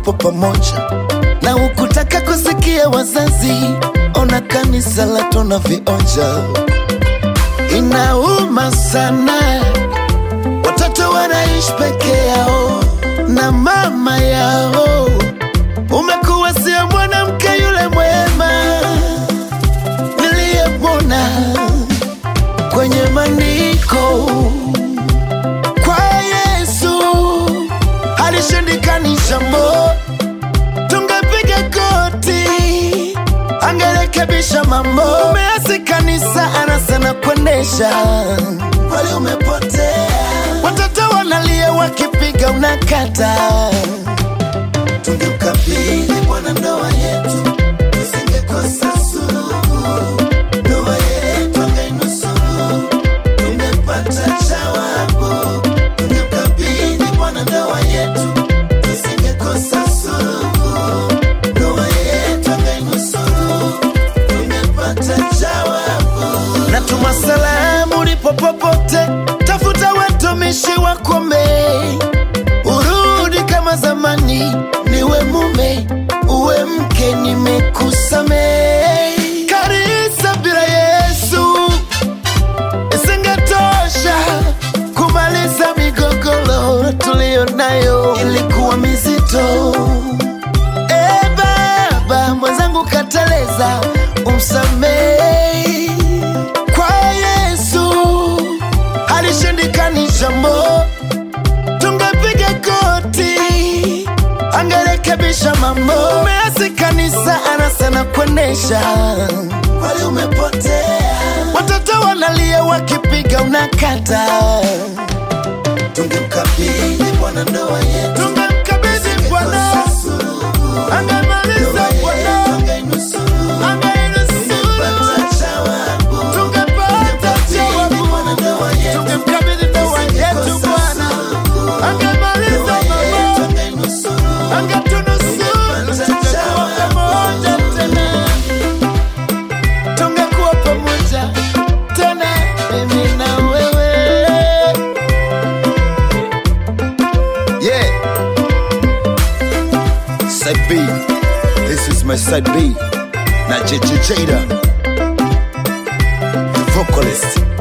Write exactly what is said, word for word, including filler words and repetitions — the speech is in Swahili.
tupo pamoja, na ukutaka kusikia wazazi, ona kanisa la tuna vionja. Inauma sana, watoto wanaishi peke yao na mama yao. Umekuwa sio mwanamke yule mwema niliyemwona kwenye maandiko. Kwa Yesu alishindikanisha mo, tungepiga goti angerekebisha mambo. Umeasi kanisa anasana kuendesha, wali umepotea. Watoto wanalia wakipiga unakata. Tungemkabidhi Bwana ndoa yetu, tusingekosa suluhu. Ndoa yetu angainusuru, tumepata jawabu. Tungemkabidhi Bwana ndoa yetu, tusingekosa suluhu. Ndoa yetu angainusuru, tumepata jawabu. Natuma salamu ulipo popote, tafuta watumishi wakome, urudi kama zamani. Niwe mume, uwe mke, nimekusamehe. Kanisa bila Yesu isingetosha kumaliza migogoro tulio nayo, ilikuwa mizito. E baba mwenzangu kateleza, umsamehe. Kwa Yesu alishindikanisha mo, tungepiga goti angerekebisha mambo. Umeasi kanisa anasana kuendesha, wali umepotea. Watoto wanalia wakipiga unakata. Tungemkabidhi Bwana ndoa yetu, tungemkabidhi Bwana angemaliza Bwana angainusuru, tumepata jawabu. Tungepata jawabu, tungemkabidhi ndoa yetu Bwana angemaliza mambo, angetunusuru, tungekuwa pamoja tena. Tungekuwa pamoja tena, mimi na wewe. Yeah, side B, this is my side B. Na J J Jada, the vocalist.